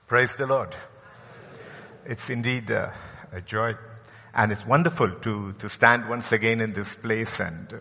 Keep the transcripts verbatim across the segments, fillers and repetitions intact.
Praise the Lord. It's indeed uh, a joy, and it's wonderful to, to stand once again in this place and uh,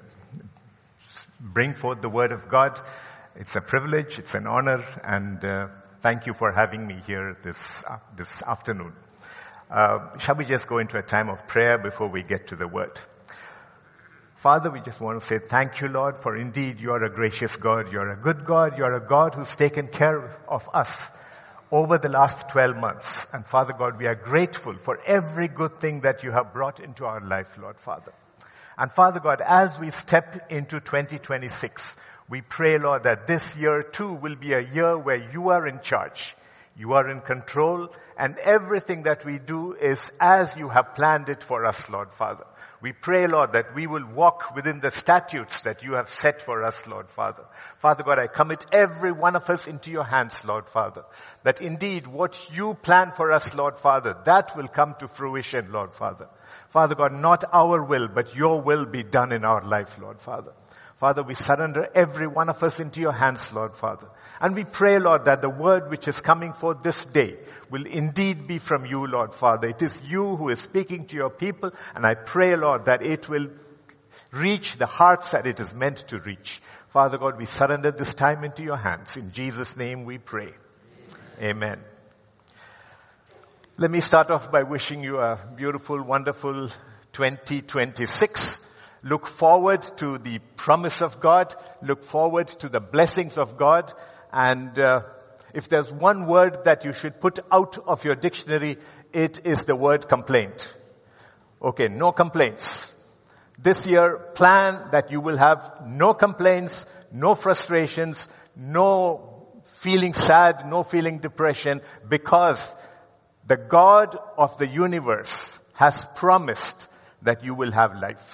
bring forth the Word of God. It's a privilege, it's an honor, and uh, thank you for having me here this, uh, this afternoon. Uh, shall we just go into a time of prayer before we get to the Word? Father, we just want to say thank you, Lord, for indeed you are a gracious God. You're a good God. You're a God who's taken care of us over the last twelve months. And Father God, we are grateful for every good thing that you have brought into our life, Lord Father. And Father God, as we step into twenty twenty-six, we pray, Lord, that this year too will be a year where you are in charge. You are in control, and everything that we do is as you have planned it for us, Lord Father. We pray, Lord, that we will walk within the statutes that you have set for us, Lord Father. Father God, I commit every one of us into your hands, Lord Father. That indeed what you plan for us, Lord Father, that will come to fruition, Lord Father. Father God, not our will, but your will be done in our life, Lord Father. Father, we surrender every one of us into your hands, Lord Father. And we pray, Lord, that the word which is coming forth this day will indeed be from you, Lord Father. It is you who is speaking to your people, and I pray, Lord, that it will reach the hearts that it is meant to reach. Father God, we surrender this time into your hands. In Jesus' name we pray. Amen. Amen. Let me start off by wishing you a beautiful, wonderful twenty twenty-six. Look forward to the promise of God. Look forward to the blessings of God. And uh, if there's one word that you should put out of your dictionary, it is the word complaint. Okay, no complaints. This year, plan that you will have no complaints, no frustrations, no feeling sad, no feeling depression, because the God of the universe has promised that you will have life.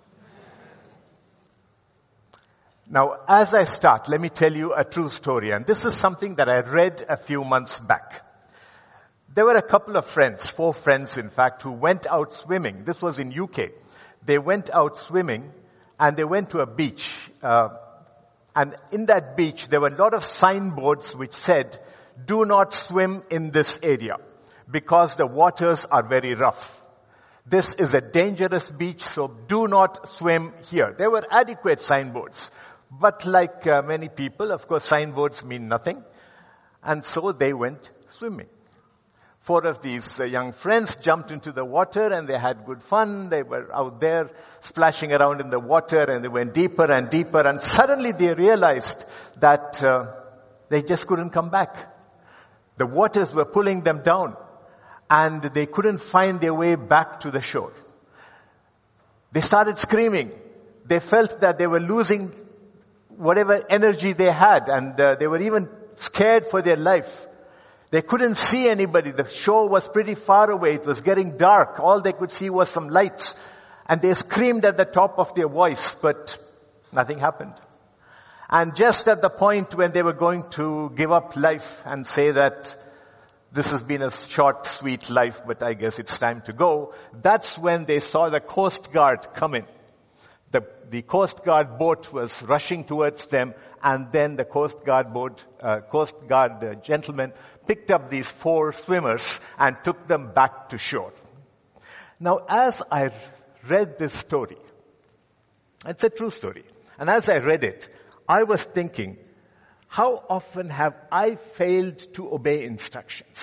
Now, as I start, let me tell you a true story. And this is something that I read a few months back. There were a couple of friends, four friends in fact, who went out swimming. This was in U K. They went out swimming and they went to a beach. Uh, and in that beach, there were a lot of signboards which said, do not swim in this area because the waters are very rough. This is a dangerous beach, so do not swim here. There were adequate signboards. But like uh, many people, of course, signboards mean nothing. And so they went swimming. Four of these uh, young friends jumped into the water and they had good fun. They were out there splashing around in the water and they went deeper and deeper. And suddenly they realized that uh, they just couldn't come back. The waters were pulling them down and they couldn't find their way back to the shore. They started screaming. They felt that they were losing whatever energy they had, and uh, they were even scared for their life. They couldn't see anybody. The shore was pretty far away. It was getting dark. All they could see was some lights. And they screamed at the top of their voice, but nothing happened. And just at the point when they were going to give up life and say that this has been a short, sweet life, but I guess it's time to go, that's when they saw the Coast Guard come in. The, the Coast Guard boat was rushing towards them, and then the Coast Guard boat, uh, Coast Guard uh, gentleman picked up these four swimmers and took them back to shore. Now, as I read this story, it's a true story, and as I read it, I was thinking, how often have I failed to obey instructions?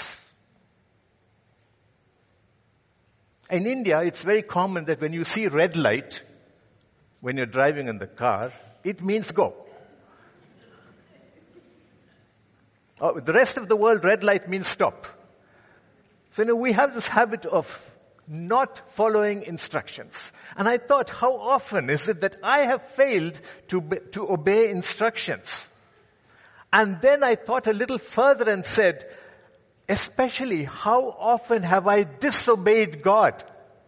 In India, it's very common that when you see red light, when you're driving in the car, it means go. Oh, the rest of the world, red light means stop. So, you know, we have this habit of not following instructions. And I thought, how often is it that I have failed to, to obey instructions? And then I thought a little further and said, especially how often have I disobeyed God?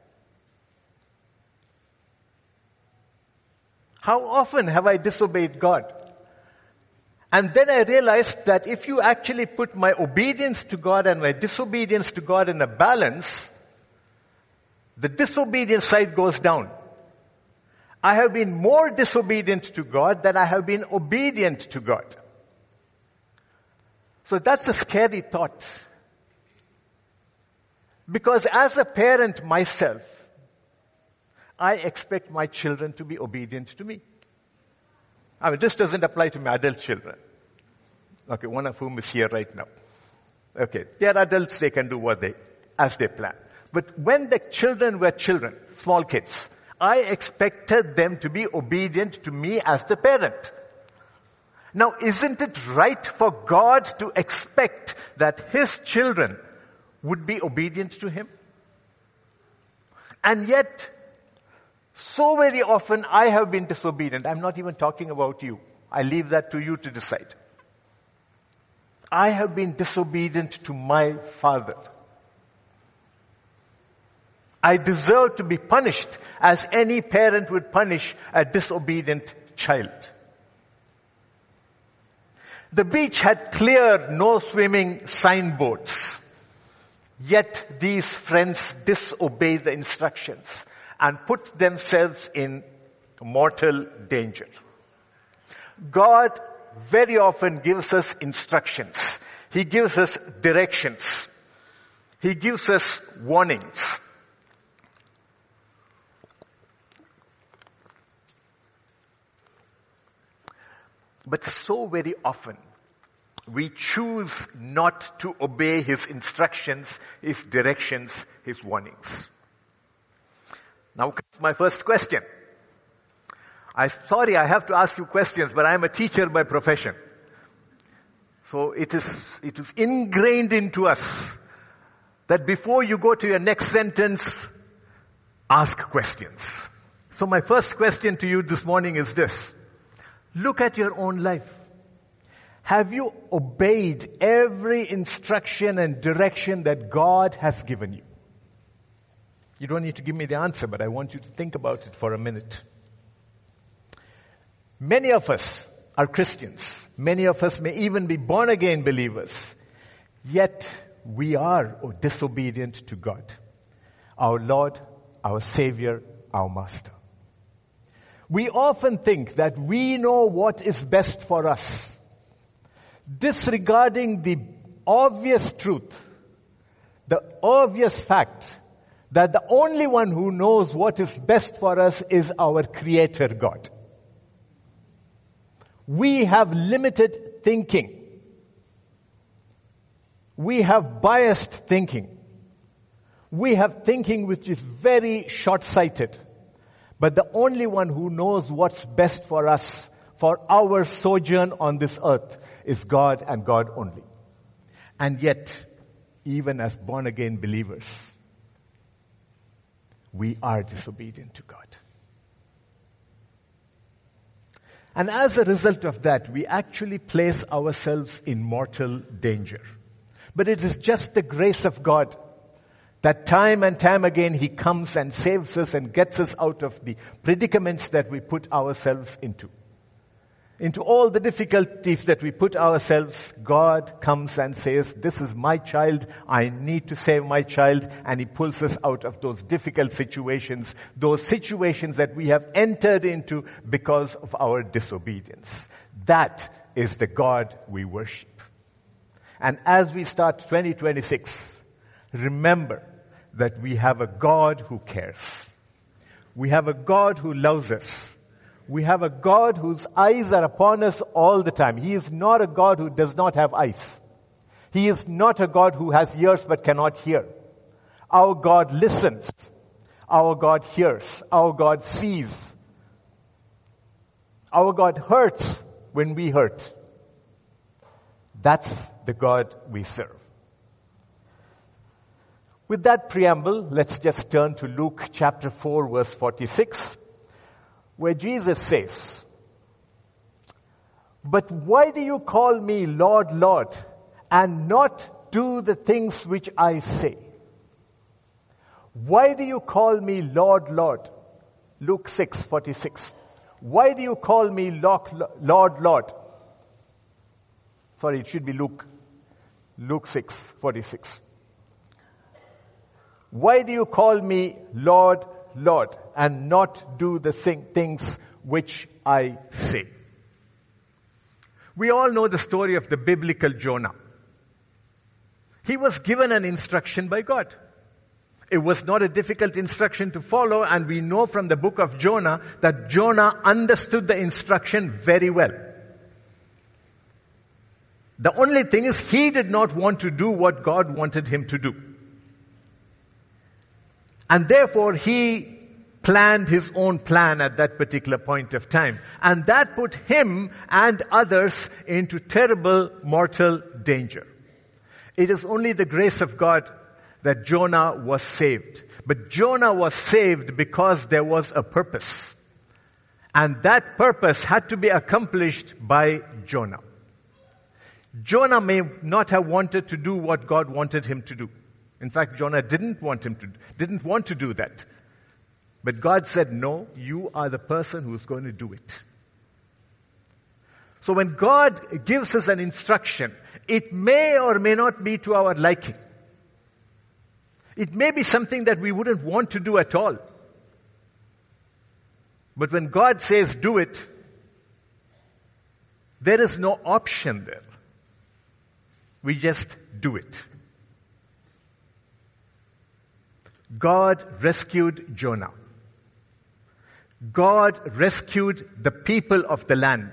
How often have I disobeyed God? And then I realized that if you actually put my obedience to God and my disobedience to God in a balance, the disobedience side goes down. I have been more disobedient to God than I have been obedient to God. So that's a scary thought. Because as a parent myself, I expect my children to be obedient to me. I mean, this doesn't apply to my adult children. Okay, one of whom is here right now. Okay, they're adults, they can do what they, as they plan. But when the children were children, small kids, I expected them to be obedient to me as the parent. Now, isn't it right for God to expect that His children would be obedient to Him? And yet, so very often I have been disobedient. I'm not even talking about you. I leave that to you to decide. I have been disobedient to my father. I deserve to be punished as any parent would punish a disobedient child. The beach had clear no swimming signboards. Yet these friends disobeyed the instructions and put themselves in mortal danger. God very often gives us instructions. He gives us directions. He gives us warnings. But so very often, we choose not to obey His instructions, His directions, His warnings. Now comes my first question. I'm sorry I have to ask you questions, but I'm a teacher by profession. So it is, it is ingrained into us that before you go to your next sentence, ask questions. So my first question to you this morning is this. Look at your own life. Have you obeyed every instruction and direction that God has given you? You don't need to give me the answer, but I want you to think about it for a minute. Many of us are Christians. Many of us may even be born-again believers. Yet we are disobedient to God, our Lord, our Savior, our Master. We often think that we know what is best for us, disregarding the obvious truth, the obvious fact that the only one who knows what is best for us is our Creator God. We have limited thinking. We have biased thinking. We have thinking which is very short-sighted. But the only one who knows what's best for us, for our sojourn on this earth, is God and God only. And yet, even as born-again believers, we are disobedient to God. And as a result of that, we actually place ourselves in mortal danger. But it is just the grace of God that time and time again He comes and saves us and gets us out of the predicaments that we put ourselves into. Into all the difficulties that we put ourselves, God comes and says, this is my child, I need to save my child, and He pulls us out of those difficult situations, those situations that we have entered into because of our disobedience. That is the God we worship. And as we start twenty twenty-six, remember that we have a God who cares. We have a God who loves us. We have a God whose eyes are upon us all the time. He is not a God who does not have eyes. He is not a God who has ears but cannot hear. Our God listens. Our God hears. Our God sees. Our God hurts when we hurt. That's the God we serve. With that preamble, let's just turn to Luke chapter four, verse forty-six, where Jesus says, "But why do you call me Lord, Lord, and not do the things which I say? Why do you call me Lord, Lord?" Luke six forty-six. Why do you call me Lord, Lord? Sorry, it should be Luke. Luke six forty-six. Why do you call me Lord, Lord, and not do the things which I say? We all know the story of the biblical Jonah. He was given an instruction by God. It was not a difficult instruction to follow, and we know from the book of Jonah that Jonah understood the instruction very well. The only thing is he did not want to do what God wanted him to do. And therefore he planned his own plan at that particular point of time. And that put him and others into terrible mortal danger. It is only the grace of God that Jonah was saved. But Jonah was saved because there was a purpose. And that purpose had to be accomplished by Jonah. Jonah may not have wanted to do what God wanted him to do. In fact, Jonah didn't want him to, didn't want to do that. But God said, no, you are the person who's going to do it. So when God gives us an instruction, it may or may not be to our liking. It may be something that we wouldn't want to do at all. But when God says do it, there is no option there. We just do it. God rescued Jonah. God rescued the people of the land.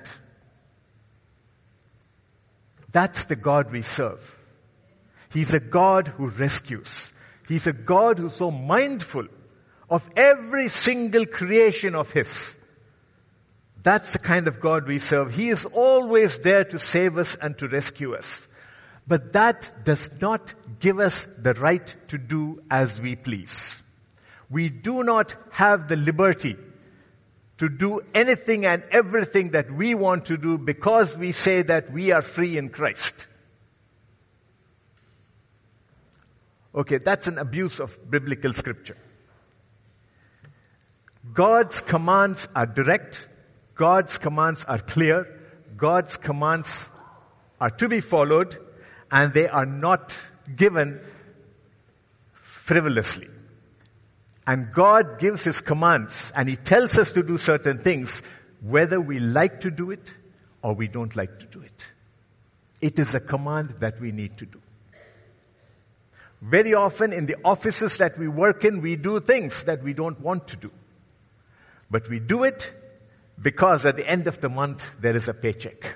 That's the God we serve. He's a God who rescues. He's a God who's so mindful of every single creation of His. That's the kind of God we serve. He is always there to save us and to rescue us. But that does not give us the right to do as we please. We do not have the liberty to do anything and everything that we want to do because we say that we are free in Christ. Okay, that's an abuse of biblical scripture. God's commands are direct. God's commands are clear. God's commands are to be followed, and they are not given frivolously. And God gives His commands, and He tells us to do certain things, whether we like to do it or we don't like to do it. It is a command that we need to do. Very often in the offices that we work in, we do things that we don't want to do. But we do it because at the end of the month, there is a paycheck.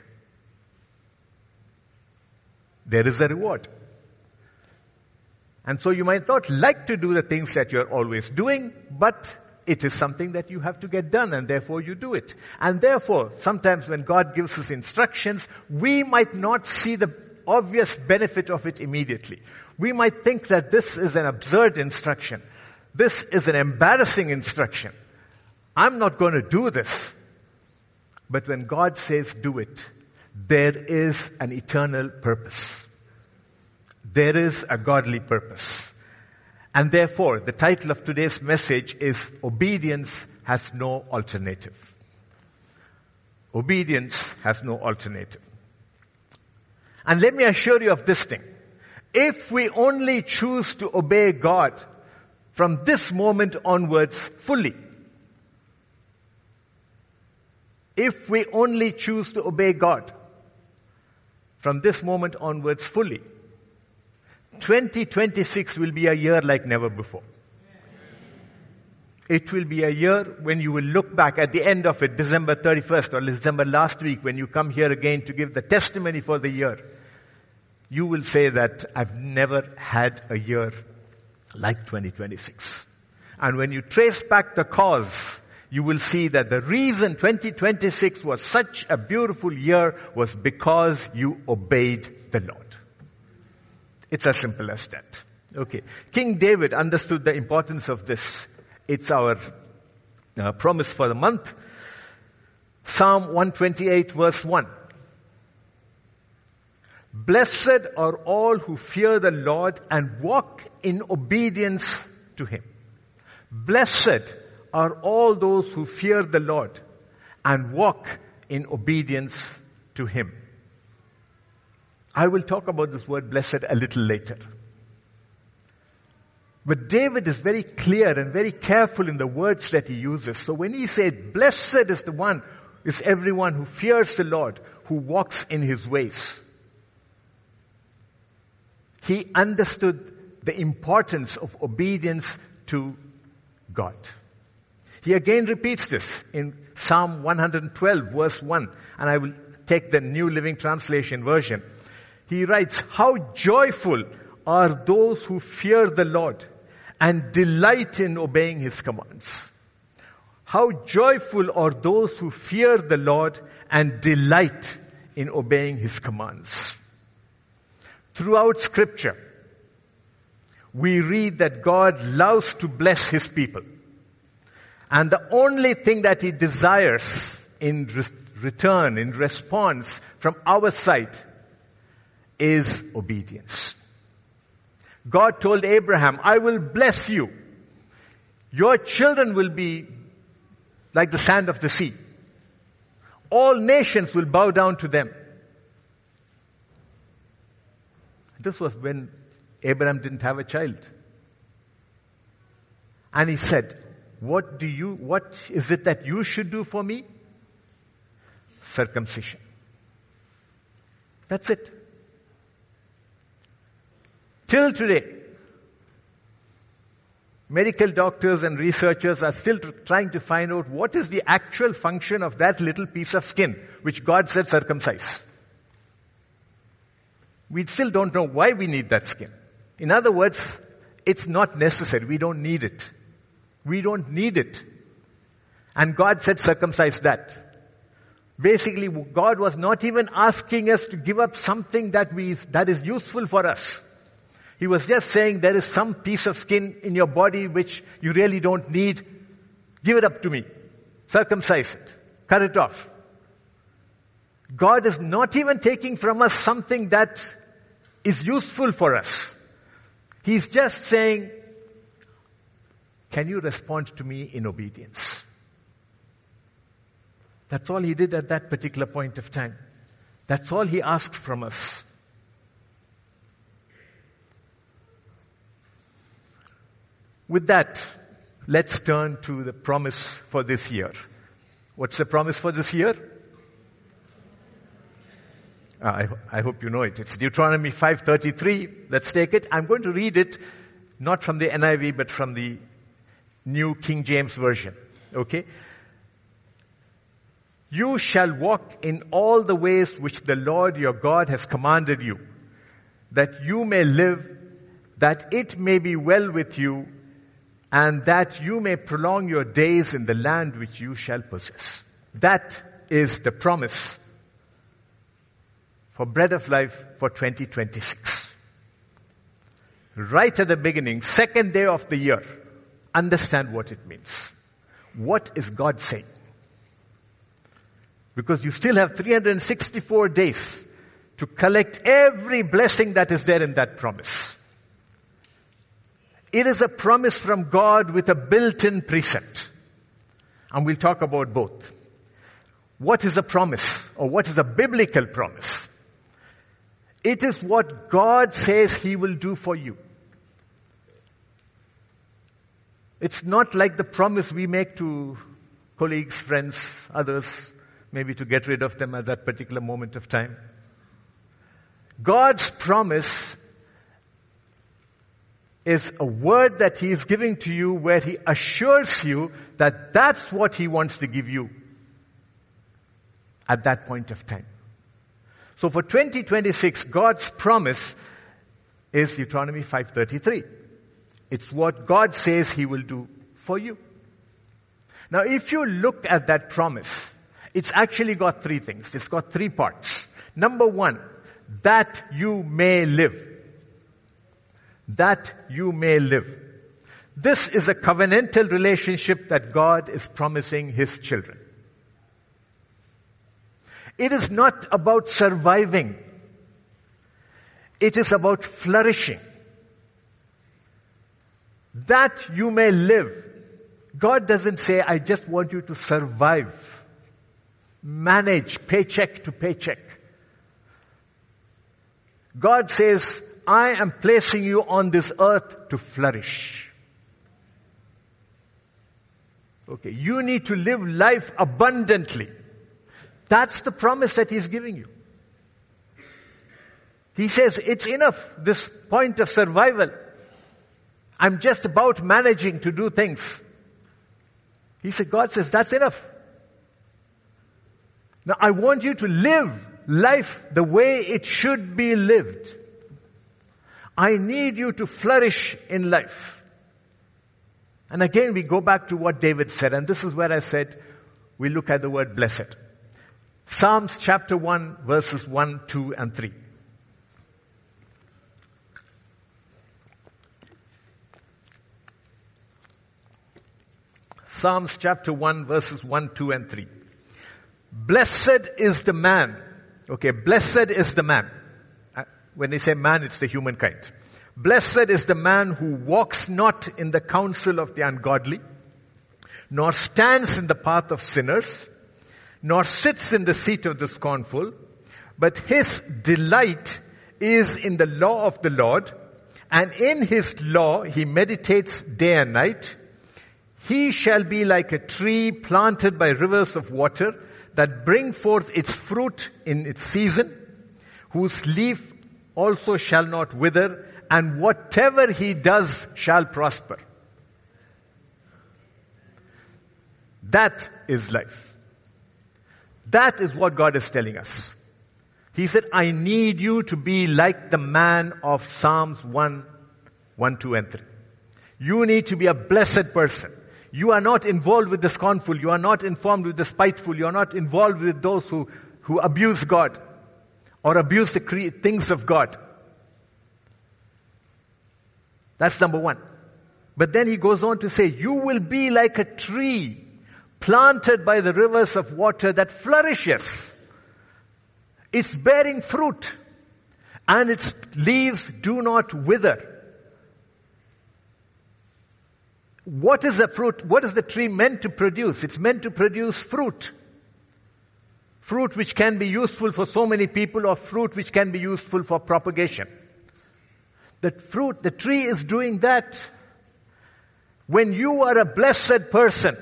There is a reward. And so you might not like to do the things that you're always doing, but it is something that you have to get done, and therefore you do it. And therefore, sometimes when God gives us instructions, we might not see the obvious benefit of it immediately. We might think that this is an absurd instruction. This is an embarrassing instruction. I'm not going to do this. But when God says do it, there is an eternal purpose. There is a godly purpose. And therefore, the title of today's message is Obedience Has No Alternative. Obedience has no alternative. And let me assure you of this thing. If we only choose to obey God from this moment onwards fully, if we only choose to obey God from this moment onwards fully, twenty twenty-six will be a year like never before. It will be a year when you will look back at the end of it, December thirty-first or December last week, when you come here again to give the testimony for the year. You will say that I've never had a year like twenty twenty-six. And when you trace back the cause, you will see that the reason twenty twenty-six was such a beautiful year was because you obeyed the Lord. It's as simple as that. Okay. King David understood the importance of this. It's our uh, promise for the month. Psalm one twenty-eight verse one. Blessed are all who fear the Lord and walk in obedience to Him. Blessed are all those who fear the Lord and walk in obedience to Him. I will talk about this word blessed a little later. But David is very clear and very careful in the words that he uses. So when he said, blessed is the one, is everyone who fears the Lord, who walks in His ways. He understood the importance of obedience to God. He again repeats this in Psalm one twelve verse one, and I will take the New Living Translation version. He writes, "How joyful are those who fear the Lord and delight in obeying His commands." How joyful are those who fear the Lord and delight in obeying His commands. Throughout Scripture, we read that God loves to bless His people. And the only thing that He desires in re- return, in response from our side, is obedience. God told Abraham, "I will bless you. Your children will be like the sand of the sea. All nations will bow down to them." This was when Abraham didn't have a child. And he said, What do you, what is it that you should do for me? Circumcision. That's it. Till today, medical doctors and researchers are still trying to find out what is the actual function of that little piece of skin which God said circumcise. We still don't know why we need that skin. In other words, it's not necessary. We don't need it. We don't need it. And God said circumcise that. Basically, God was not even asking us to give up something that we that is useful for us. He was just saying there is some piece of skin in your body which you really don't need. Give it up to me. Circumcise it. Cut it off. God is not even taking from us something that is useful for us. He's just saying, can you respond to me in obedience? That's all He did at that particular point of time. That's all He asked from us. With that, let's turn to the promise for this year. What's the promise for this year? Uh, I, I hope you know it. It's Deuteronomy five thirty-three. Let's take it. I'm going to read it, not from the N I V, but from the New King James Version. Okay? "You shall walk in all the ways which the Lord your God has commanded you, that you may live, that it may be well with you, and that you may prolong your days in the land which you shall possess." That is the promise for Bread of Life for twenty twenty-six. Right at the beginning, second day of the year, understand what it means. What is God saying? Because you still have three hundred sixty-four days to collect every blessing that is there in that promise. It is a promise from God with a built-in precept. And we'll talk about both. What is a promise? Or what is a biblical promise? It is what God says He will do for you. It's not like the promise we make to colleagues, friends, others, maybe to get rid of them at that particular moment of time. God's promise is a word that He is giving to you where He assures you that that's what He wants to give you at that point of time. So for twenty twenty-six, God's promise is Deuteronomy five thirty-three. It's what God says He will do for you. Now, if you look at that promise, it's actually got three things. It's got three parts. Number one, that you may live. That you may live. This is a covenantal relationship that God is promising His children. It is not about surviving. It is about flourishing. That you may live. God doesn't say, I just want you to survive. Manage paycheck to paycheck. God says, I am placing you on this earth to flourish. Okay, you need to live life abundantly. That's the promise that He's giving you. He says, it's enough, this point of survival. I'm just about managing to do things. He said, God says, that's enough. Now I want you to live life the way it should be lived. I need you to flourish in life. And again, we go back to what David said, and this is where I said, we look at the word blessed. Psalms chapter one, verses one, two, and three. Psalms chapter one, verses one, two, and three. Blessed is the man. Okay, blessed is the man. When they say man, it's the humankind. Blessed is the man who walks not in the counsel of the ungodly, nor stands in the path of sinners, nor sits in the seat of the scornful, but his delight is in the law of the Lord, and in his law he meditates day and night. He shall be like a tree planted by rivers of water that bring forth its fruit in its season, whose leaf also shall not wither, and whatever he does shall prosper. That is life. That is what God is telling us. He said, I need you to be like the man of Psalms one, one, two, and three. You need to be a blessed person. You are not involved with the scornful. You are not informed with the spiteful. You are not involved with those who, who abuse God or abuse the cre- things of God. That's number one. But then he goes on to say, you will be like a tree planted by the rivers of water that flourishes. It's bearing fruit, and its leaves do not wither. What is the fruit? What is the tree meant to produce? It's meant to produce fruit. Fruit which can be useful for so many people, or fruit which can be useful for propagation. The fruit, the tree is doing that. When you are a blessed person,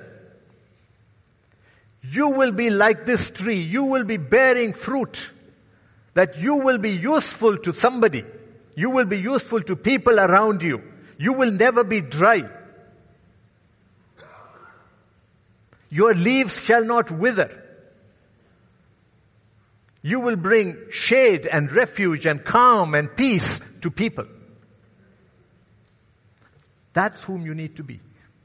you will be like this tree. You will be bearing fruit. That you will be useful to somebody. You will be useful to people around you. You will never be dry. Your leaves shall not wither. You will bring shade and refuge and calm and peace to people. That's whom you need to be.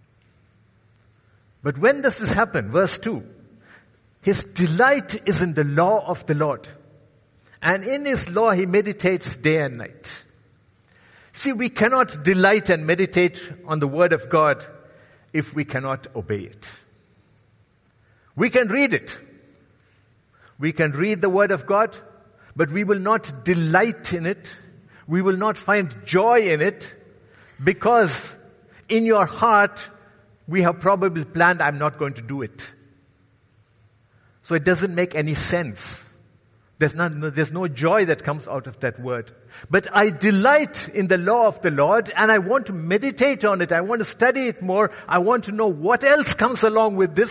But when does this happen? Verse two. His delight is in the law of the Lord, and in his law he meditates day and night. See, we cannot delight and meditate on the word of God if we cannot obey it. We can read it. We can read the word of God, but we will not delight in it. We will not find joy in it, because in your heart we have probably planned, I'm not going to do it. So it doesn't make any sense. There's not, there's no joy that comes out of that word. But I delight in the law of the Lord, and I want to meditate on it. I want to study it more. I want to know what else comes along with this.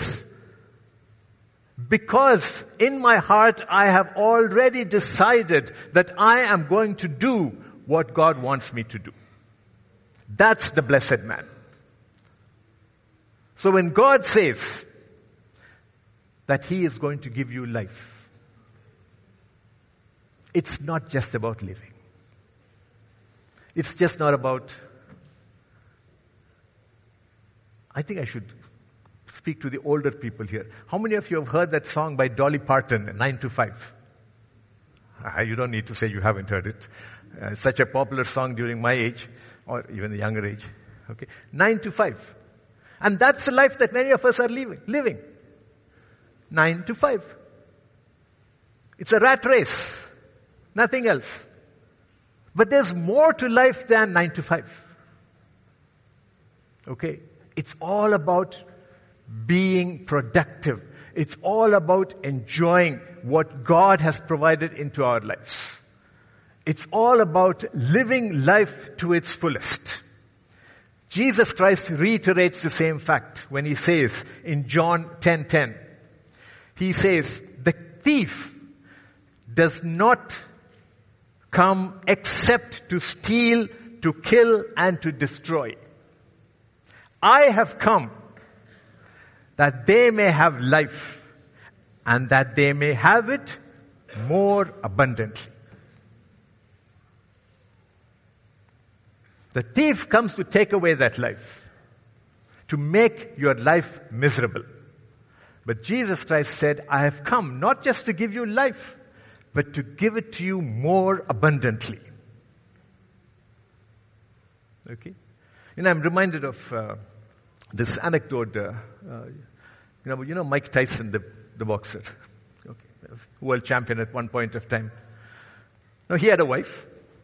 Because in my heart, I have already decided that I am going to do what God wants me to do. That's the blessed man. So when God says that he is going to give you life, it's not just about living. It's just not about, I think I should speak to the older people here. How many of you have heard that song by Dolly Parton, nine to five? Uh, you don't need to say you haven't heard it. Uh, it's such a popular song during my age, or even the younger age. Okay, nine to five. And that's the life that many of us are living. living. Nine to five. It's a rat race. Nothing else. But there's more to life than nine to five. Okay? It's all about being productive. It's all about enjoying what God has provided into our lives. It's all about living life to its fullest. Jesus Christ reiterates the same fact when he says in John ten ten, he says, the thief does not come except to steal, to kill, and to destroy. I have come that they may have life and that they may have it more abundantly. The thief comes to take away that life, to make your life miserable. But Jesus Christ said, I have come not just to give you life, but to give it to you more abundantly. Okay? You know, I'm reminded of uh, this anecdote. Uh, uh, you know, you know Mike Tyson, the, the boxer, okay, world champion at one point of time. Now, he had a wife.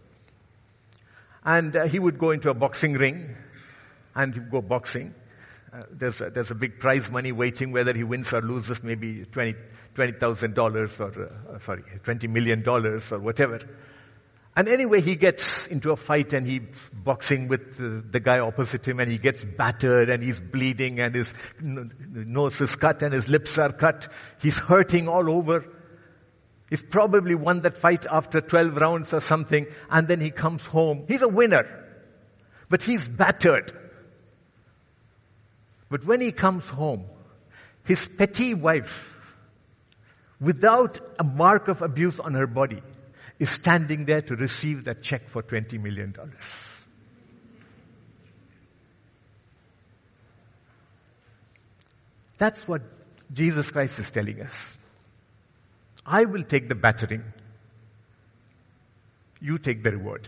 And uh, he would go into a boxing ring, and he would go boxing. Uh, there's, a, there's a big prize money waiting, whether he wins or loses, maybe twenty thousand dollars or, uh, sorry, twenty million dollars or whatever. And anyway, he gets into a fight, and he's boxing with uh, the guy opposite him, and he gets battered, and he's bleeding, and his n- nose is cut, and his lips are cut. He's hurting all over. He's probably won that fight after twelve rounds or something, and then he comes home. He's a winner, but he's battered. But when he comes home, his petty wife, without a mark of abuse on her body, is standing there to receive that check for twenty million dollars. That's what Jesus Christ is telling us. I will take the battering. You take the reward.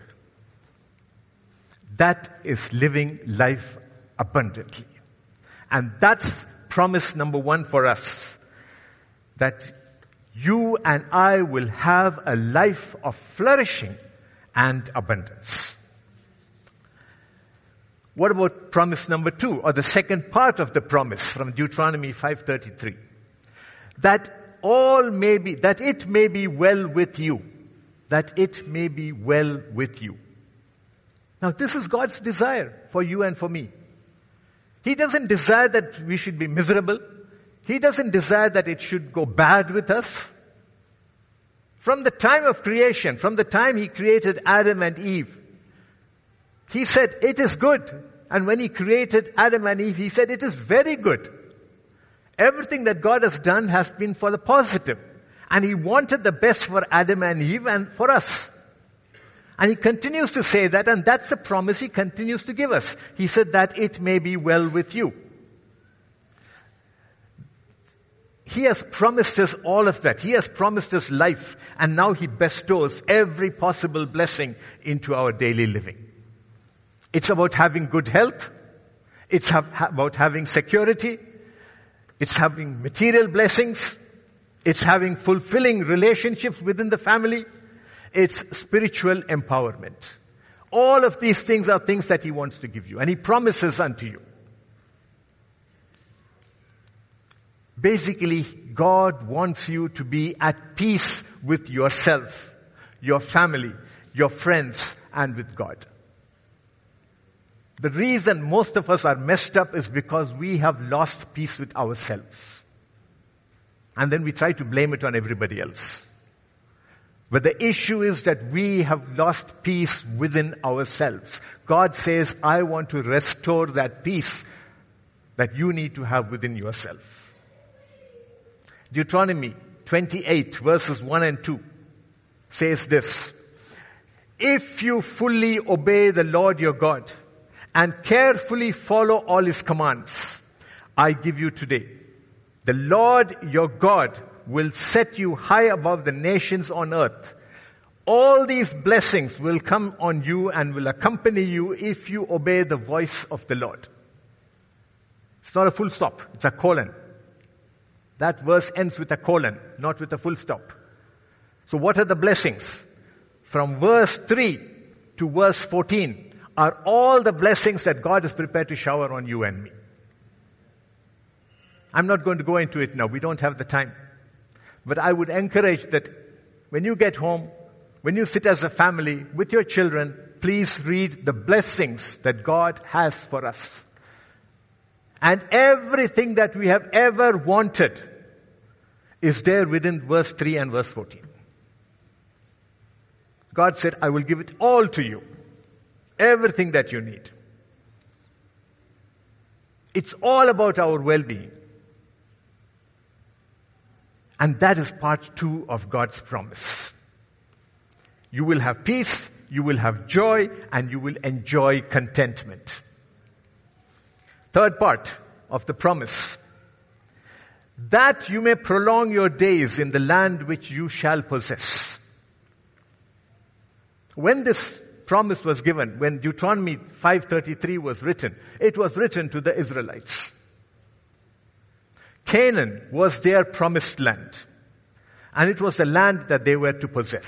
That is living life abundantly. And that's promise number one for us. That you and I will have a life of flourishing and abundance. What about promise number two, or the second part of the promise from Deuteronomy five thirty-three? That all may be, that it may be well with you. That it may be well with you. Now, this is God's desire for you and for me. He doesn't desire that we should be miserable. He doesn't desire that it should go bad with us. From the time of creation, from the time He created Adam and Eve, He said, it is good. And when He created Adam and Eve, He said, it is very good. Everything that God has done has been for the positive. And He wanted the best for Adam and Eve and for us. And He continues to say that, and that's the promise He continues to give us. He said that it may be well with you. He has promised us all of that. He has promised us life, and now He bestows every possible blessing into our daily living. It's about having good health. It's ha- about having security. It's having material blessings. It's having fulfilling relationships within the family. It's spiritual empowerment. All of these things are things that He wants to give you, and He promises unto you. Basically, God wants you to be at peace with yourself, your family, your friends, and with God. The reason most of us are messed up is because we have lost peace with ourselves. And then we try to blame it on everybody else. But the issue is that we have lost peace within ourselves. God says, I want to restore that peace that you need to have within yourself. Deuteronomy twenty-eight verses one and two says this: if you fully obey the Lord your God and carefully follow all His commands I give you today, the Lord your God will set you high above the nations on earth. All these blessings will come on you and will accompany you if you obey the voice of the Lord. It's not a full stop, it's a colon. That verse ends with a colon, not with a full stop. So what are the blessings? From verse three to verse fourteen are all the blessings that God is prepared to shower on you and me. I'm not going to go into it now. We don't have the time. But I would encourage that when you get home, when you sit as a family with your children, please read the blessings that God has for us. And everything that we have ever wanted is there within verse three and verse fourteen. God said, I will give it all to you. Everything that you need. It's all about our well-being. And that is part two of God's promise. You will have peace, you will have joy, and you will enjoy contentment. Third part of the promise. That you may prolong your days in the land which you shall possess. When this promise was given, when Deuteronomy five thirty-three was written, it was written to the Israelites. Canaan was their promised land. And it was the land that they were to possess.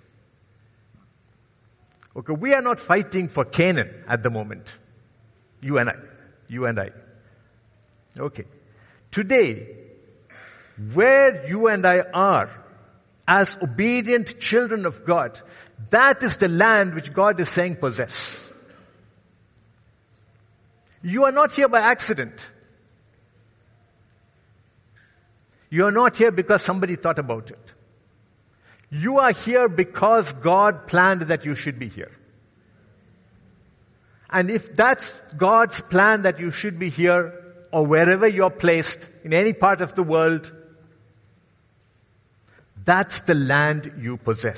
Okay, we are not fighting for Canaan at the moment. You and I. You and I. Okay. Today, where you and I are, as obedient children of God, that is the land which God is saying possess. You are not here by accident. You are not here because somebody thought about it. You are here because God planned that you should be here. And if that's God's plan that you should be here, or wherever you're placed, in any part of the world, that's the land you possess.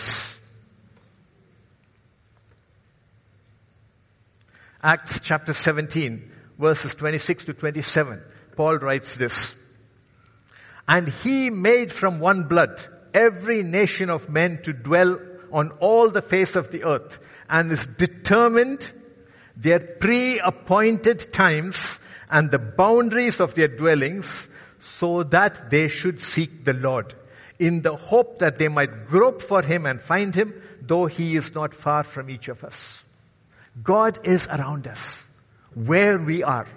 Acts chapter seventeen, verses twenty-six to twenty-seven, Paul writes this. And he made from one blood every nation of men to dwell on all the face of the earth, and is determined their pre-appointed times and the boundaries of their dwellings, so that they should seek the Lord, in the hope that they might grope for him and find him, though he is not far from each of us. God is around us, where we are.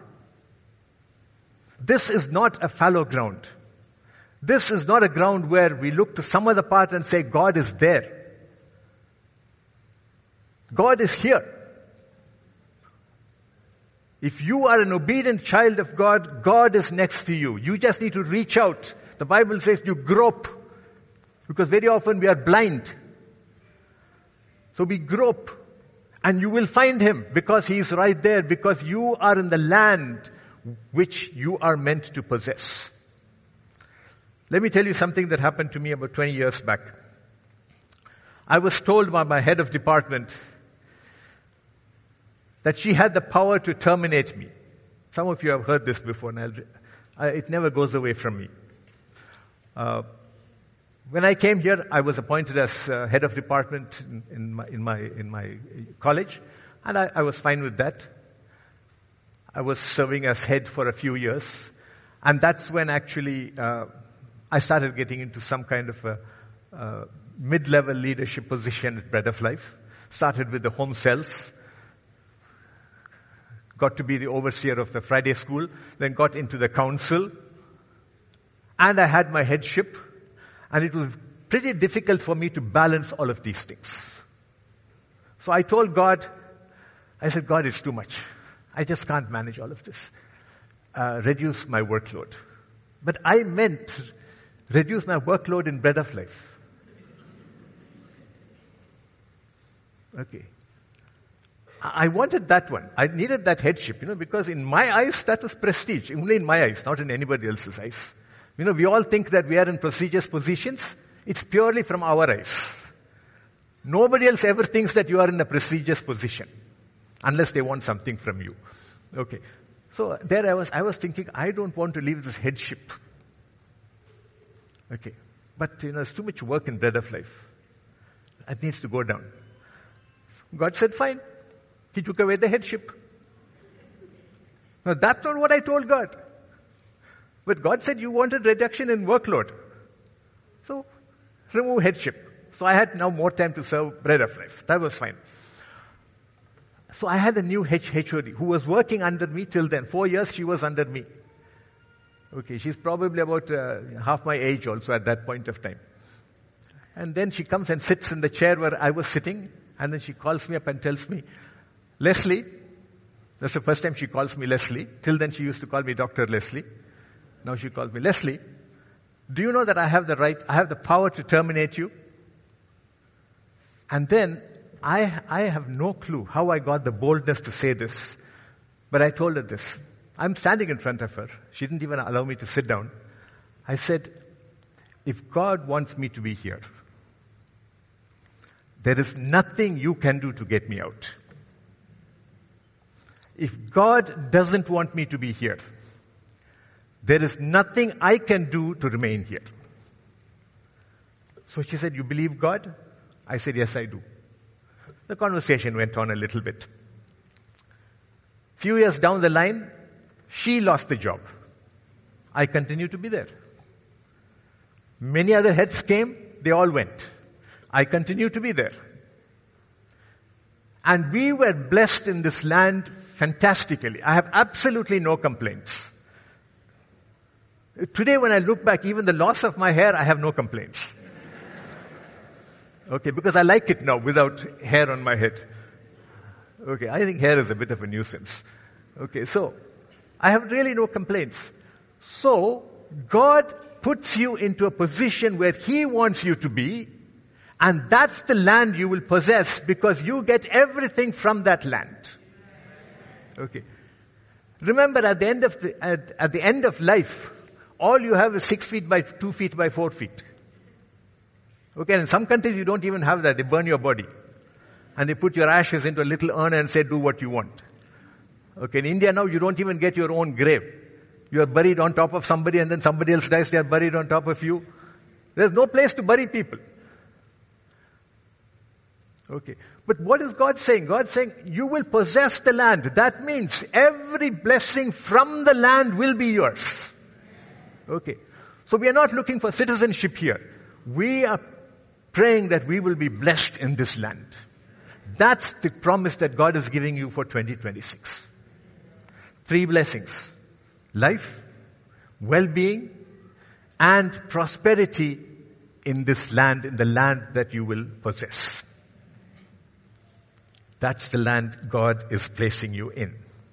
This is not a fallow ground. This is not a ground where we look to some other part and say, God is there. God is here. If you are an obedient child of God, God is next to you. You just need to reach out. The Bible says you grope, because very often we are blind. So we grope, and you will find him because he is right there, because you are in the land which you are meant to possess. Let me tell you something that happened to me about twenty years back. I was told by my head of department that she had the power to terminate me. Some of you have heard this before, and I'll, I, it never goes away from me. Uh, when I came here, I was appointed as uh, head of department in, in, my, in, my, in my college, and I, I was fine with that. I was serving as head for a few years, and that's when actually uh, I started getting into some kind of a uh, mid-level leadership position at Bread of Life. Started with the home cells. Got to be the overseer of the Friday school. Then got into the council. And I had my headship. And it was pretty difficult for me to balance all of these things. So I told God, I said, God, it's too much. I just can't manage all of this. Uh, reduce my workload. But I meant reduce my workload in Bread of Life. Okay. I wanted that one. I needed that headship, you know, because in my eyes, that was prestige. Only in my eyes, not in anybody else's eyes. You know, we all think that we are in prestigious positions. It's purely from our eyes. Nobody else ever thinks that you are in a prestigious position, unless they want something from you. Okay. So there I was, I was thinking, I don't want to leave this headship. Okay. But, you know, there's too much work in Bread of Life. It needs to go down. God said, fine. He took away the headship. Now, that's not what I told God. But God said you wanted reduction in workload. So, remove headship. So I had now more time to serve Bread of Life. That was fine. So I had a new H O D who was working under me till then. Four years she was under me. Okay, she's probably about uh, half my age also at that point of time. And then she comes and sits in the chair where I was sitting, and then she calls me up and tells me, Leslie, that's the first time she calls me Leslie. Till then she used to call me Doctor Leslie. Now she calls me Leslie. Do you know that I have the right, I have the power to terminate you? And then I, I have no clue how I got the boldness to say this. But I told her this. I'm standing in front of her. She didn't even allow me to sit down. I said, if God wants me to be here, there is nothing you can do to get me out. If God doesn't want me to be here, there is nothing I can do to remain here. So she said, you believe God? I said, yes, I do. The conversation went on a little bit. Few years down the line, she lost the job. I continued to be there. Many other heads came, they all went. I continued to be there. And we were blessed in this land fantastically. I have absolutely no complaints. Today when I look back, even the loss of my hair, I have no complaints. Okay, because I like it now without hair on my head. Okay, I think hair is a bit of a nuisance. Okay, so I have really no complaints. So God puts you into a position where He wants you to be, and that's the land you will possess because you get everything from that land. Okay. Remember, at the end of the, at, at the end of life, all you have is six feet by two feet by four feet. Okay, and in some countries you don't even have that. They burn your body. And they put your ashes into a little urn and say, do what you want. Okay, in India now you don't even get your own grave. You are buried on top of somebody and then somebody else dies, they are buried on top of you. There's no place to bury people. Okay, but what is God saying? God saying, you will possess the land. That means every blessing from the land will be yours. Okay, so we are not looking for citizenship here. We are praying that we will be blessed in this land. That's the promise that God is giving you for twenty twenty-six. Three blessings. Life, well-being, and prosperity in this land, in the land that you will possess. That's the land God is placing you in.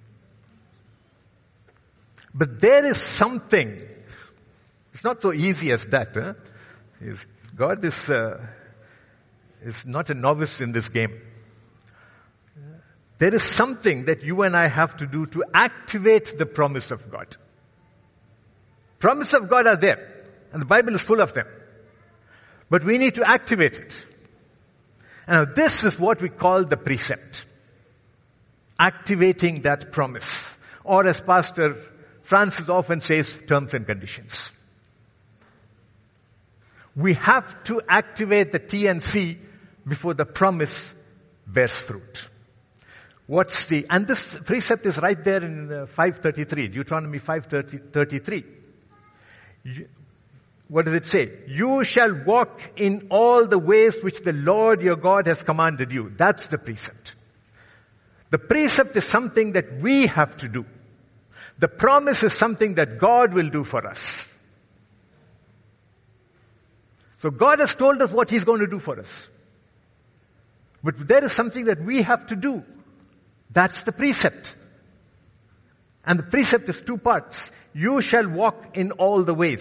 But there is something. It's not so easy as that. Huh? God is, uh, is not a novice in this game. There is something that you and I have to do to activate the promise of God. Promise of God are there, and the Bible is full of them. But we need to activate it. And now this is what we call the precept. Activating that promise. Or as Pastor Francis often says, terms and conditions. We have to activate the T and C before the promise bears fruit. What's the, and this precept is right there in uh, five thirty-three, Deuteronomy five thirty-three. What does it say? You shall walk in all the ways which the Lord your God has commanded you. That's the precept. The precept is something that we have to do. The promise is something that God will do for us. So God has told us what He's going to do for us. But there is something that we have to do. That's the precept. And the precept is two parts. You shall walk in all the ways.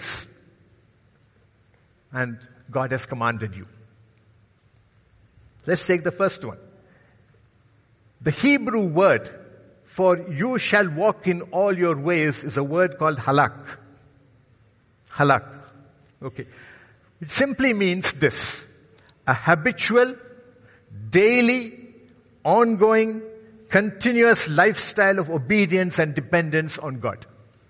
And God has commanded you. Let's take the first one. The Hebrew word for you shall walk in all your ways is a word called halak. Halak. Okay. It simply means this. A habitual, daily, ongoing, continuous lifestyle of obedience and dependence on God.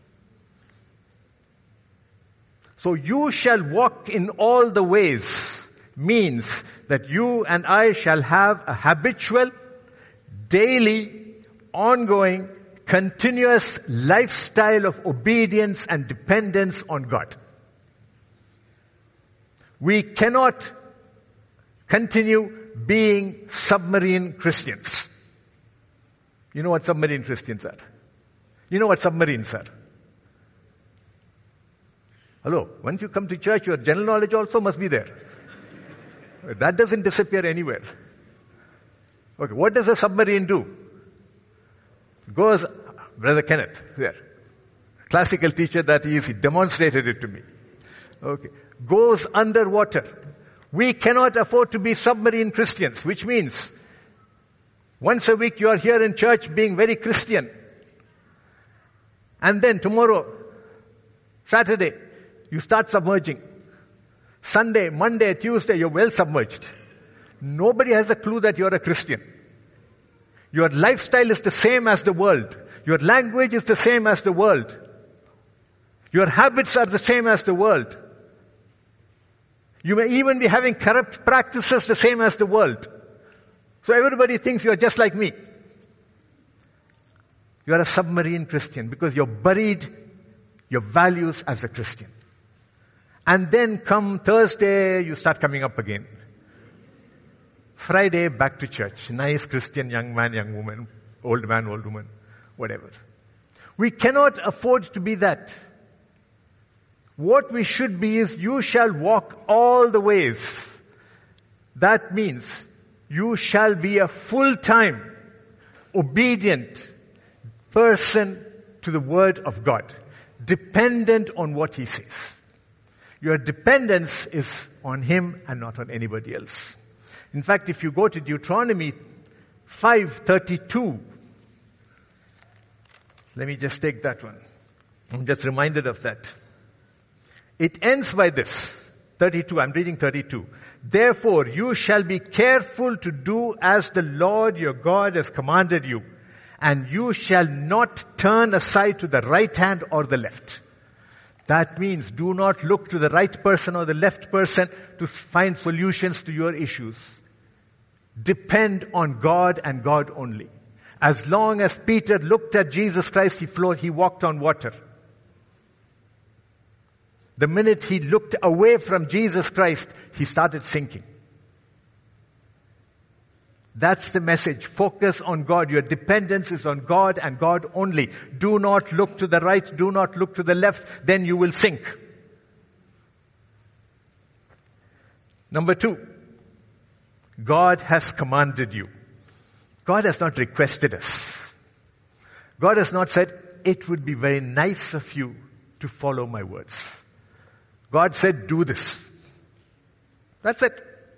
So you shall walk in all the ways means that you and I shall have a habitual, daily, ongoing, continuous lifestyle of obedience and dependence on God. We cannot continue being submarine Christians. You know what submarine Christians are? You know what submarines are? Hello, once you come to church, your general knowledge also must be there. That doesn't disappear anywhere. Okay, what does a submarine do? Goes, Brother Kenneth, there. Classical teacher that he is, he demonstrated it to me. Okay, goes underwater. We cannot afford to be submarine Christians, which means once a week you are here in church being very Christian. And then tomorrow, Saturday, you start submerging. Sunday, Monday, Tuesday, you're well submerged. Nobody has a clue that you're a Christian. Your lifestyle is the same as the world. Your language is the same as the world. Your habits are the same as the world. You may even be having corrupt practices the same as the world. So everybody thinks you're just like me. You are a submarine Christian because you're buried your values as a Christian. And then come Thursday, you start coming up again. Friday, back to church. Nice Christian young man, young woman, old man, old woman, whatever. We cannot afford to be that. What we should be is, you shall walk all the ways. That means you shall be a full-time, obedient person to the Word of God, dependent on what He says. Your dependence is on Him and not on anybody else. In fact, if you go to Deuteronomy five thirty-two, let me just take that one. I'm just reminded of that. It ends by this, thirty-two, I'm reading thirty-two. Therefore, you shall be careful to do as the Lord your God has commanded you, and you shall not turn aside to the right hand or the left. That means do not look to the right person or the left person to find solutions to your issues. Depend on God and God only. As long as Peter looked at Jesus Christ, he flowed, he walked on water. The minute he looked away from Jesus Christ, he started sinking. That's the message. Focus on God. Your dependence is on God and God only. Do not look to the right. Do not look to the left. Then you will sink. Number two, God has commanded you. God has not requested us. God has not said, it would be very nice of you to follow my words. God said, do this. That's it.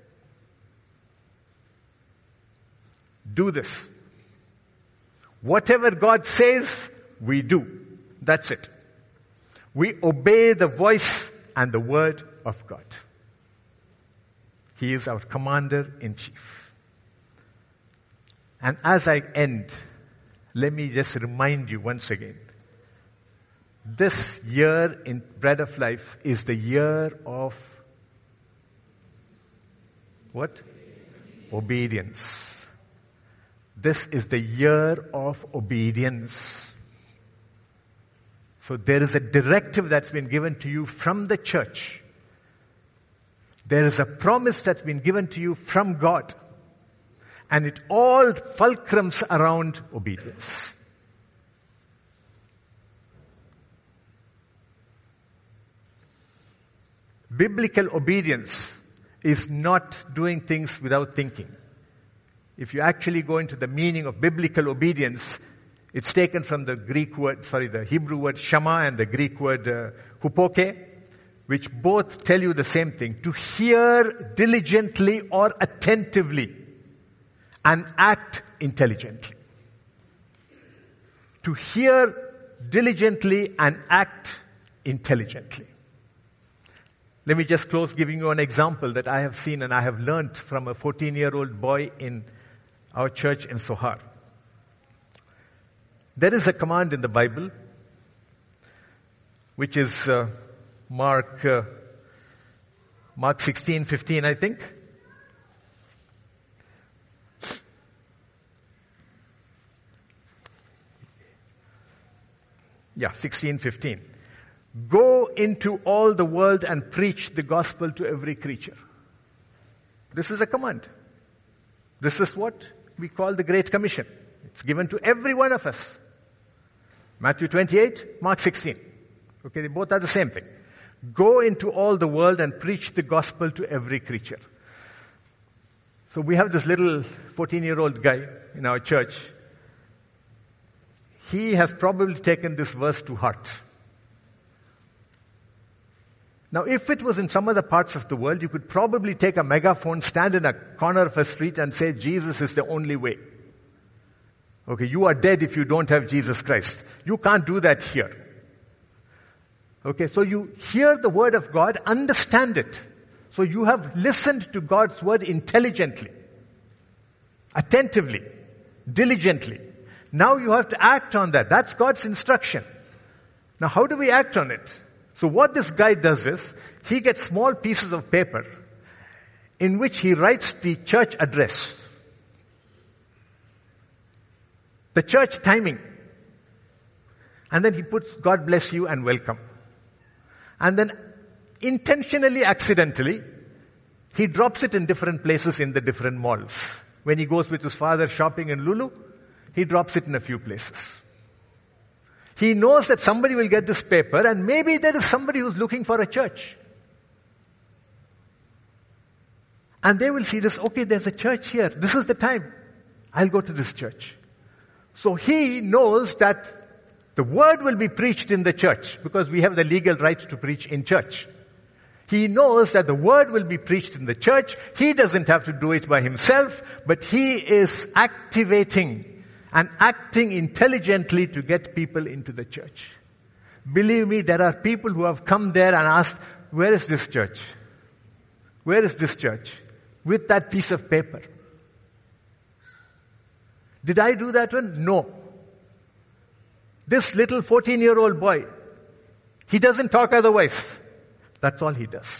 Do this. Whatever God says, we do. That's it. We obey the voice and the word of God. He is our commander-in-chief. And as I end, let me just remind you once again. This year in Bread of Life is the year of what? Obedience. This is the year of obedience. So there is a directive that's been given to you from the church. There is a promise that's been given to you from God. And it all fulcrums around obedience. Biblical obedience is not doing things without thinking. If you actually go into the meaning of biblical obedience, it's taken from the Greek word, sorry, the Hebrew word shama and the Greek word uh, hupoke, which both tell you the same thing. To hear diligently or attentively and act intelligently. To hear diligently and act intelligently. Let me just close giving you an example that I have seen and I have learned from a fourteen-year-old boy in our church in Sohar. There is a command in the Bible, which is uh, Mark uh, Mark sixteen fifteen, I think. Yeah, sixteen fifteen. Go into all the world and preach the gospel to every creature. This is a command. This is what we call the Great Commission. It's given to every one of us. Matthew twenty-eight, Mark sixteen. Okay, they both are the same thing. Go into all the world and preach the gospel to every creature. So we have this little fourteen-year-old guy in our church. He has probably taken this verse to heart. Now, if it was in some other parts of the world, you could probably take a megaphone, stand in a corner of a street and say, Jesus is the only way. Okay, you are dead if you don't have Jesus Christ. You can't do that here. Okay, so you hear the word of God, understand it. So you have listened to God's word intelligently, attentively, diligently. Now you have to act on that. That's God's instruction. Now how do we act on it? So what this guy does is, he gets small pieces of paper in which he writes the church address, the church timing, and then he puts God bless you and welcome. And then intentionally, accidentally, he drops it in different places in the different malls. When he goes with his father shopping in Lulu, he drops it in a few places. He knows that somebody will get this paper, and maybe there is somebody who's looking for a church. And they will see this, okay, there's a church here. This is the time. I'll go to this church. So he knows that the word will be preached in the church, because we have the legal right to preach in church. He knows that the word will be preached in the church. He doesn't have to do it by himself, but he is activating and acting intelligently to get people into the church. Believe me, there are people who have come there and asked, where is this church? Where is this church? With that piece of paper. Did I do that one? No. This little fourteen-year-old boy, he doesn't talk otherwise. That's all he does.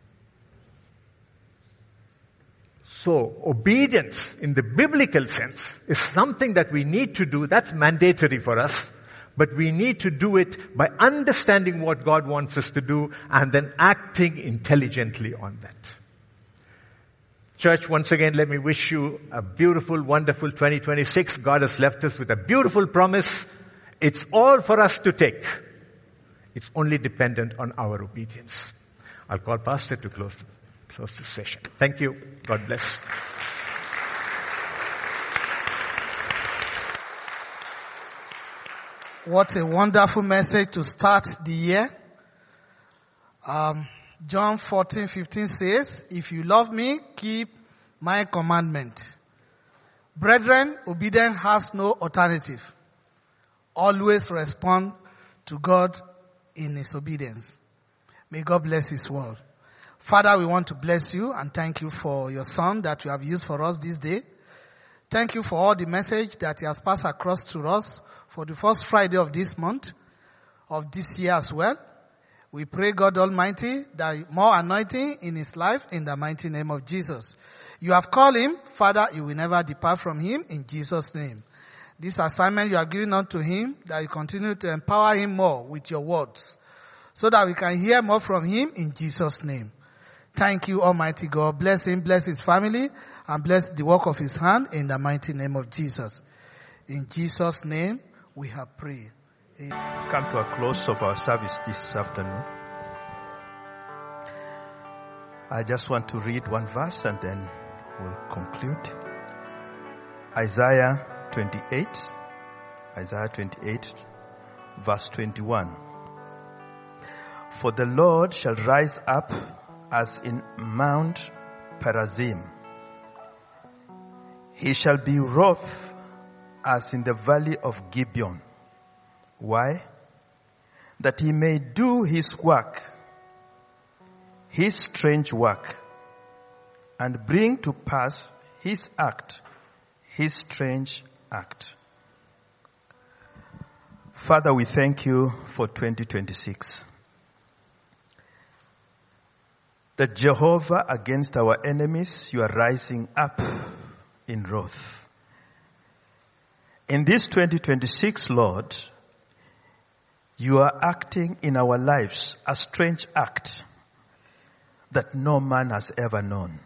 So, obedience in the biblical sense is something that we need to do. That's mandatory for us. But we need to do it by understanding what God wants us to do and then acting intelligently on that. Church, once again, let me wish you a beautiful, wonderful twenty twenty-six. God has left us with a beautiful promise. It's all for us to take. It's only dependent on our obedience. I'll call Pastor to close, close this session. Thank you. God bless. What a wonderful message to start the year. Um, John fourteen fifteen says, if you love me, keep my commandment. Brethren, obedience has no alternative. Always respond to God in his obedience. May God bless his word. Father, we want to bless you and thank you for your son that you have used for us this day. Thank you for all the message that he has passed across to us for the first Friday of this month, of this year as well. We pray, God Almighty, that more anointing in his life in the mighty name of Jesus. You have called him, Father, you will never depart from him in Jesus' name. This assignment you are giving unto him, that you continue to empower him more with your words, so that we can hear more from him in Jesus' name. Thank you, Almighty God. Bless him, bless his family, and bless the work of his hand in the mighty name of Jesus. In Jesus' name, we have prayed. Amen. Come to a close of our service this afternoon. I just want to read one verse and then we'll conclude. Isaiah twenty-eight, Isaiah twenty-eight, verse twenty-one. For the Lord shall rise up as in Mount Perazim. He shall be wroth as in the valley of Gibeon. Why? That he may do his work, his strange work, and bring to pass his act, his strange act. Father, we thank you for twenty twenty-six. That Jehovah, against our enemies, you are rising up in wrath. In this twenty twenty-six, Lord, you are acting in our lives a strange act that no man has ever known.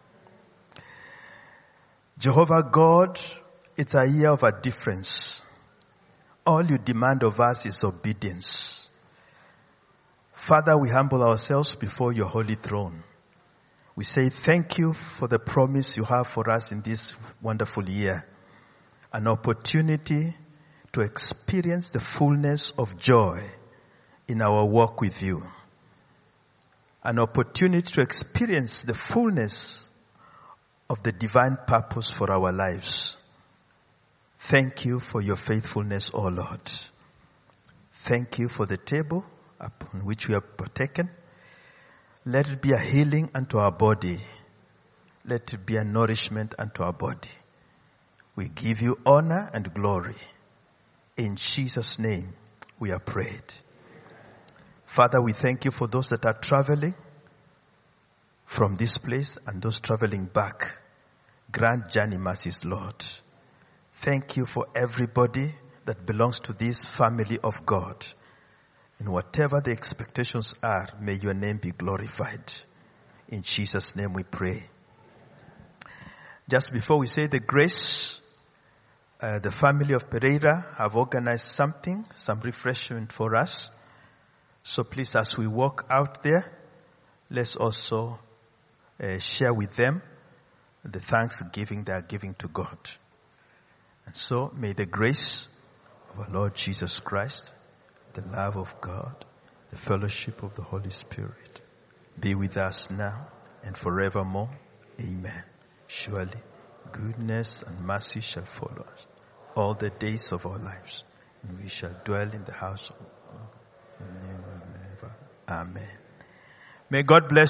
Jehovah God, it's a year of a difference. All you demand of us is obedience. Father, we humble ourselves before your holy throne. We say thank you for the promise you have for us in this wonderful year. An opportunity to experience the fullness of joy in our walk with you. An opportunity to experience the fullness of the divine purpose for our lives. Thank you for your faithfulness, O Lord. Thank you for the table upon which we have partaken. Let it be a healing unto our body. Let it be a nourishment unto our body. We give you honor and glory. In Jesus' name we are prayed. Father, we thank you for those that are traveling from this place and those traveling back. Grant journey mercies, Lord. Thank you for everybody that belongs to this family of God. In whatever the expectations are, may your name be glorified. In Jesus' name we pray. Just before we say the grace, uh, the family of Pereira have organized something, some refreshment for us. So please, as we walk out there, let's also uh, share with them the thanksgiving they are giving to God. And so may the grace of our Lord Jesus Christ, the love of God, the fellowship of the Holy Spirit be with us now and forevermore. Amen. Surely goodness and mercy shall follow us all the days of our lives, and we shall dwell in the house of God. Amen. May God bless